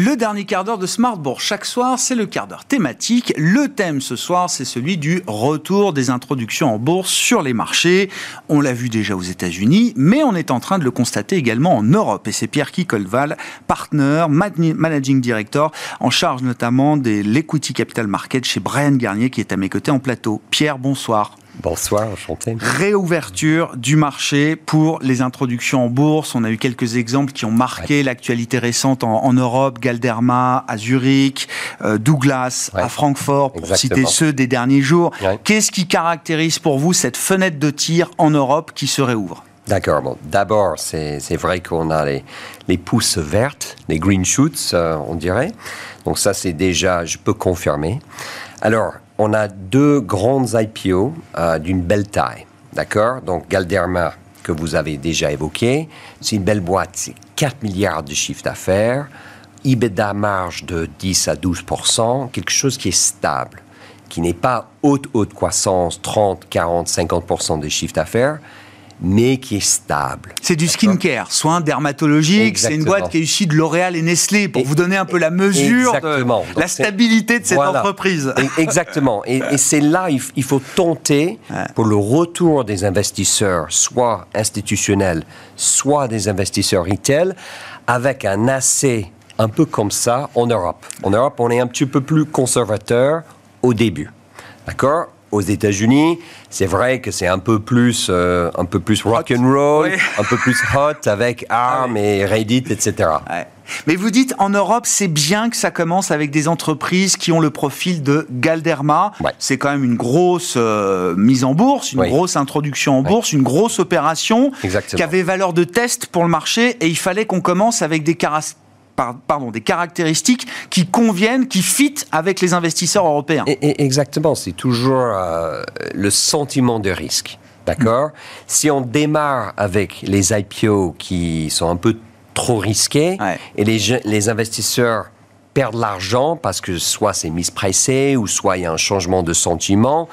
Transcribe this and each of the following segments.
Le dernier quart d'heure de Smart Bourse. Chaque soir, c'est le quart d'heure thématique. Le thème ce soir, c'est celui du retour des introductions en bourse sur les marchés. On l'a vu déjà aux États-Unis, mais on est en train de le constater également en Europe. Et c'est Pierre Kicolval, partner, managing director, en charge notamment de l'Equity Capital Market chez Bryan Garnier, qui est à mes côtés en plateau. Pierre, bonsoir. Bonsoir, enchanté. Réouverture du marché pour les introductions en bourse. On a eu quelques exemples qui ont marqué l'actualité récente en Europe. Galderma à Zurich, Douglas à Francfort, pour citer ceux des derniers jours. Qu'est-ce qui caractérise pour vous cette fenêtre de tir en Europe qui se réouvre ? D'accord. Bon, d'abord, c'est vrai qu'on a les pousses vertes, les green shoots, on dirait. Donc ça, c'est déjà, je peux confirmer. Alors, on a deux grandes IPO d'une belle taille, d'accord ? Donc, Galderma, que vous avez déjà évoqué, c'est une belle boîte, c'est 4 milliards de chiffre d'affaires, EBITDA marge de 10 à 12%, quelque chose qui est stable, qui n'est pas haute croissance, 30, 40, 50% de chiffre d'affaires, mais qui est stable. C'est du skincare, soins dermatologiques. Exactement. C'est une boîte qui est issue de L'Oréal et Nestlé, pour vous donner un peu la mesure de la stabilité de cette entreprise. Exactement. Et c'est là, il faut tenter pour le retour des investisseurs, soit institutionnels, soit des investisseurs retail, avec un assez un peu comme ça en Europe. En Europe, on est un petit peu plus conservateur au début. D'accord ? Aux États-Unis, c'est vrai que c'est un peu plus rock and roll, un peu plus hot avec ARM et Reddit, etc. Ouais. Mais vous dites, en Europe, c'est bien que ça commence avec des entreprises qui ont le profil de Galderma. Ouais. C'est quand même une grosse mise en bourse, une grosse introduction en bourse, une grosse opération qui avait valeur de test pour le marché, et il fallait qu'on commence avec des caractéristiques qui conviennent, qui fitent avec les investisseurs européens. Exactement, c'est toujours le sentiment de risque, d'accord ? Si on démarre avec les IPO qui sont un peu trop risqués, et les investisseurs perdent l'argent parce que soit c'est mispricé, ou soit il y a un changement de sentiment,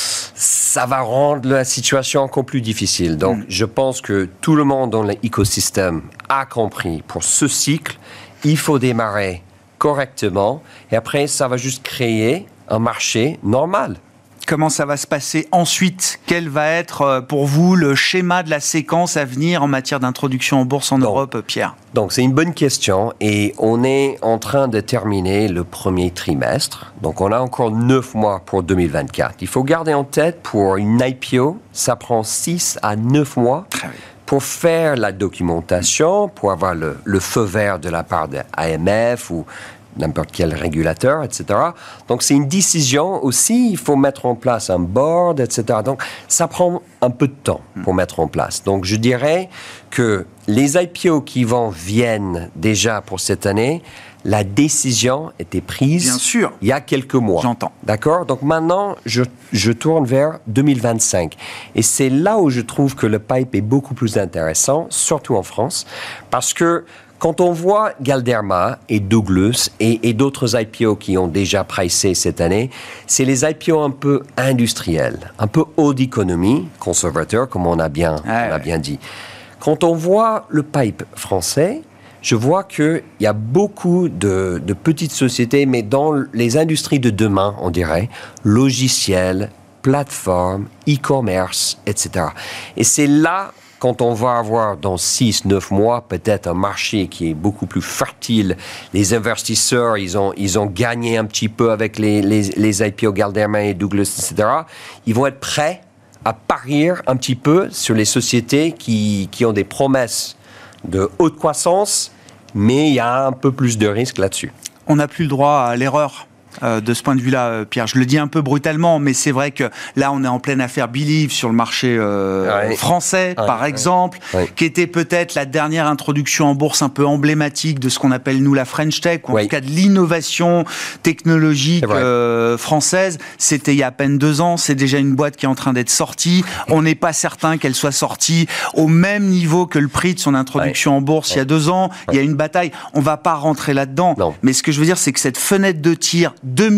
ça va rendre la situation encore plus difficile. Donc, je pense que tout le monde dans l'écosystème a compris, pour ce cycle, il faut démarrer correctement, et après, ça va juste créer un marché normal. Comment ça va se passer ensuite ? Quel va être, pour vous, le schéma de la séquence à venir en matière d'introduction en bourse en Europe, Pierre ? Donc, c'est une bonne question, et on est en train de terminer le premier trimestre. Donc, on a encore 9 mois pour 2024. Il faut garder en tête, pour une IPO, ça prend 6 à 9 mois. Très bien. Pour faire la documentation, pour avoir le feu vert de la part de l'AMF ou n'importe quel régulateur, etc. Donc, c'est une décision aussi. Il faut mettre en place un board, etc. Donc, ça prend un peu de temps pour mettre en place. Donc, je dirais que les IPO qui viennent déjà pour cette année, la décision était prise il y a quelques mois. J'entends. D'accord ? Donc maintenant, je tourne vers 2025. Et c'est là où je trouve que le pipe est beaucoup plus intéressant, surtout en France, parce que quand on voit Galderma et Douglas et d'autres IPO qui ont déjà pricé cette année, c'est les IPO un peu industriels, un peu haut d'économie, conservateur, comme on a bien dit. Quand on voit le pipe français, je vois qu'il y a beaucoup de petites sociétés, mais dans les industries de demain, on dirait, logiciels, plateformes, e-commerce, etc. Et c'est là, quand on va avoir dans 6-9 mois peut-être un marché qui est beaucoup plus fertile, les investisseurs, ils ont gagné un petit peu avec les IPO Galderma et Douglas, etc. Ils vont être prêts à parier un petit peu sur les sociétés qui ont des promesses de haute croissance, mais il y a un peu plus de risque là-dessus. On n'a plus le droit à l'erreur de ce point de vue-là, Pierre. Je le dis un peu brutalement, mais c'est vrai que là, on est en pleine affaire Believe sur le marché français, par exemple, qui était peut-être la dernière introduction en bourse un peu emblématique de ce qu'on appelle, nous, la French Tech, ou en tout cas de l'innovation technologique française. C'était il y a à peine 2 ans. C'est déjà une boîte qui est en train d'être sortie. On n'est pas certain qu'elle soit sortie au même niveau que le prix de son introduction en bourse il y a 2 ans. Il y a une bataille. On ne va pas rentrer là-dedans. Non. Mais ce que je veux dire, c'est que cette fenêtre de tir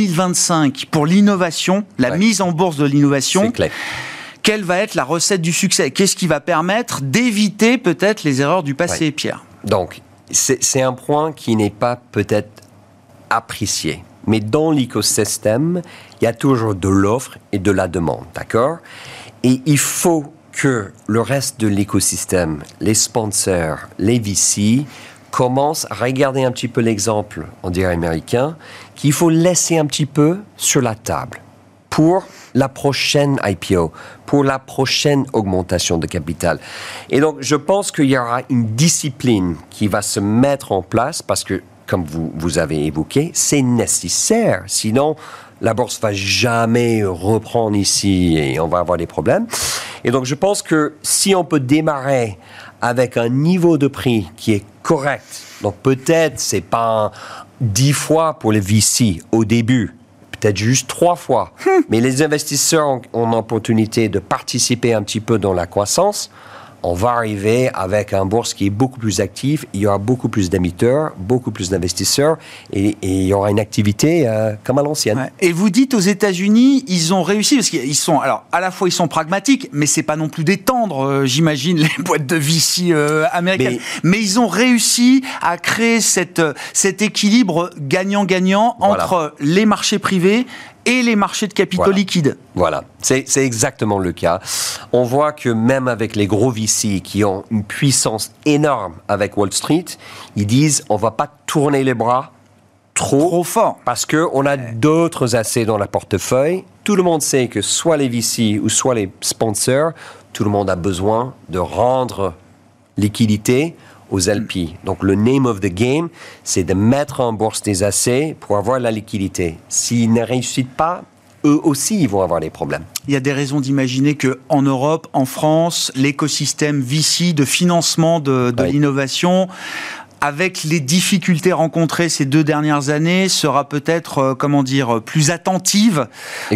2025 pour l'innovation, la mise en bourse de l'innovation, quelle va être la recette du succès ? Qu'est-ce qui va permettre d'éviter peut-être les erreurs du passé, Pierre ? Donc, c'est un point qui n'est pas peut-être apprécié. Mais dans l'écosystème, il y a toujours de l'offre et de la demande, d'accord? Et il faut que le reste de l'écosystème, les sponsors, les VC, commencent à regarder un petit peu l'exemple, on dirait américain, qu'il faut laisser un petit peu sur la table pour la prochaine IPO, pour la prochaine augmentation de capital. Et donc, je pense qu'il y aura une discipline qui va se mettre en place parce que, comme vous avez évoqué, c'est nécessaire. Sinon, la bourse va jamais reprendre ici et on va avoir des problèmes. Et donc, je pense que si on peut démarrer avec un niveau de prix qui est correct, donc peut-être c'est pas 10 fois pour les VC au début, peut-être juste 3 fois, mais les investisseurs ont l'opportunité de participer un petit peu dans la croissance. On va arriver avec un bourse qui est beaucoup plus actif, il y aura beaucoup plus d'émetteurs, beaucoup plus d'investisseurs, et il y aura une activité comme à l'ancienne. Ouais. Et vous dites aux États-Unis, ils ont réussi, parce qu'ils sont, alors à la fois ils sont pragmatiques, mais c'est pas non plus des tendres, j'imagine, les boîtes de VC américaines. Mais ils ont réussi à créer cet équilibre gagnant-gagnant entre les marchés privés et les marchés de capitaux liquides. Voilà, c'est exactement le cas. On voit que même avec les gros VC qui ont une puissance énorme avec Wall Street, ils disent on va pas tourner les bras trop fort parce qu'on a d'autres assets dans la portefeuille. Tout le monde sait que soit les VC ou soit les sponsors, tout le monde a besoin de rendre liquidité aux LP. Donc, le name of the game, c'est de mettre en bourse des assets pour avoir la liquidité. S'ils ne réussissent pas, eux aussi, ils vont avoir des problèmes. Il y a des raisons d'imaginer qu'en Europe, en France, l'écosystème VC de financement de l'innovation, avec les difficultés rencontrées ces 2 dernières années, sera peut-être, plus attentive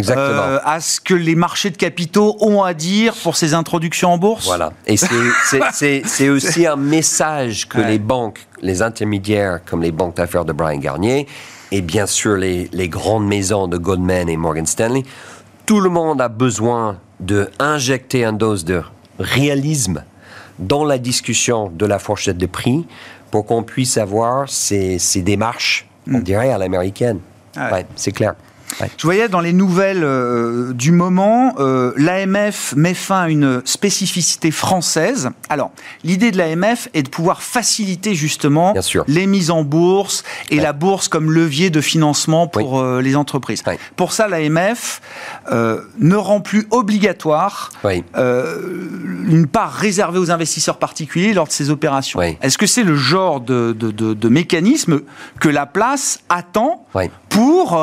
à ce que les marchés de capitaux ont à dire pour ces introductions en bourse. Voilà. Et c'est aussi un message que les banques, les intermédiaires, comme les banques d'affaires de Bryan Garnier, et bien sûr les grandes maisons de Goldman et Morgan Stanley, tout le monde a besoin d'injecter une dose de réalisme dans la discussion de la fourchette de prix, pour qu'on puisse avoir ces démarches, on dirait, à l'américaine. C'est clair. Ouais. Je voyais dans les nouvelles du moment, l'AMF met fin à une spécificité française. Alors, l'idée de l'AMF est de pouvoir faciliter justement les mises en bourse et la bourse comme levier de financement pour les entreprises. Pour ça, l'AMF ne rend plus obligatoire une part réservée aux investisseurs particuliers lors de ces opérations. Est-ce que c'est le genre de mécanisme que la place attend pour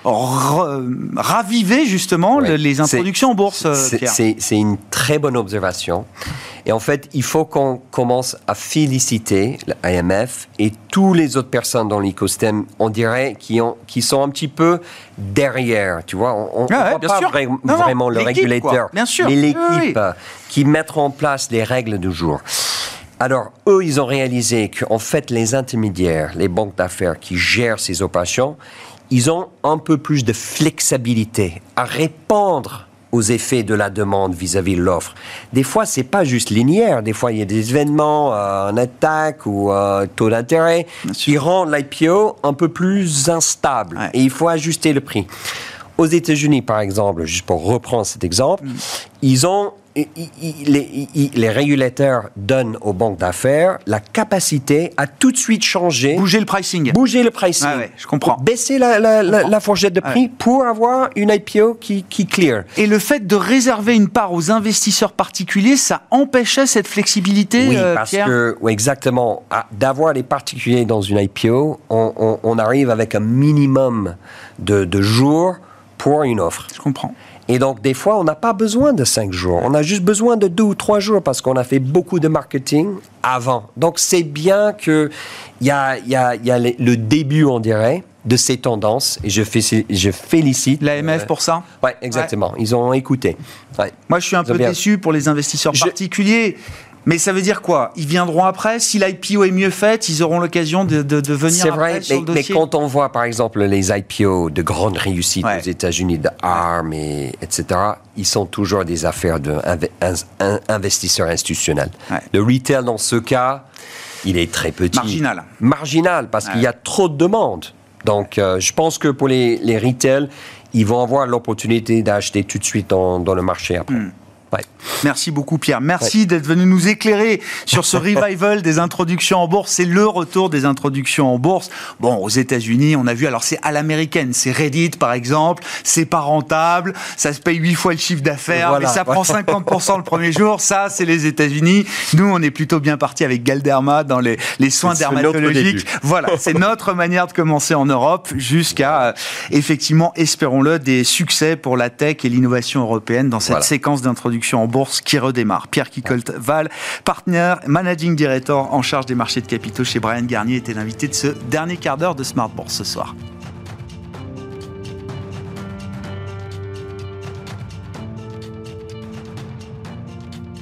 raviver justement les introductions en bourse, Pierre? C'est une très bonne observation. Et en fait, il faut qu'on commence à féliciter l'AMF et toutes les autres personnes dans l'écosystème, on dirait, qui sont un petit peu derrière, tu vois. On ne voit pas vraiment le régulateur, mais l'équipe qui mettent en place les règles du jour. Alors, eux, ils ont réalisé qu'en fait, les intermédiaires, les banques d'affaires qui gèrent ces opérations, ils ont un peu plus de flexibilité à répondre aux effets de la demande vis-à-vis de l'offre. Des fois, c'est pas juste linéaire. Des fois, il y a des événements, un attaque ou un taux d'intérêt qui rendent l'IPO un peu plus instable. Et il faut ajuster le prix. Aux États-Unis, par exemple, juste pour reprendre cet exemple, les régulateurs donnent aux banques d'affaires la capacité à tout de suite changer. Bouger le pricing. Je comprends. Baisser la fourchette de prix pour avoir une IPO qui clear. Et le fait de réserver une part aux investisseurs particuliers, ça empêchait cette flexibilité, Pierre ? Exactement. D'avoir les particuliers dans une IPO, on arrive avec un minimum de jours pour une offre. Je comprends. Et donc, des fois, on n'a pas besoin de 5 jours. On a juste besoin de 2 ou 3 jours parce qu'on a fait beaucoup de marketing avant. Donc, c'est bien qu'il y a le début, on dirait, de ces tendances. Et je félicite l'AMF pour ça. Oui, exactement. Ils ont écouté. Moi, je suis un peu déçu pour les investisseurs particuliers. Mais ça veut dire quoi ? Ils viendront après. Si l'IPO est mieux faite, ils auront l'occasion de venir après sur le dossier. Mais quand on voit, par exemple, les IPO de grande réussite aux États-Unis, de ARM, etc., ils sont toujours des affaires d'investisseurs institutionnels. Le retail, dans ce cas, il est très petit. Marginal, parce qu'il y a trop de demandes. Donc, je pense que pour les retail, ils vont avoir l'opportunité d'acheter tout de suite dans le marché après. Ouais. Merci beaucoup Pierre, merci d'être venu nous éclairer sur ce revival des introductions en bourse. C'est le retour des introductions en bourse. Bon, aux États-Unis, on a vu, alors c'est à l'américaine, c'est Reddit par exemple, c'est pas rentable, ça se paye 8 fois le chiffre d'affaires, voilà, mais ça prend 50% le premier jour, ça c'est les États-Unis. Nous, on est plutôt bien parti avec Galderma dans les soins dermatologiques. Voilà, c'est notre manière de commencer en Europe jusqu'à, effectivement, espérons-le, des succès pour la tech et l'innovation européenne dans cette séquence d'introduction en bourse qui redémarre. Pierre Kickolt-Val, partenaire, managing director en charge des marchés de capitaux chez Bryan Garnier, était l'invité de ce dernier quart d'heure de Smart Bourse ce soir.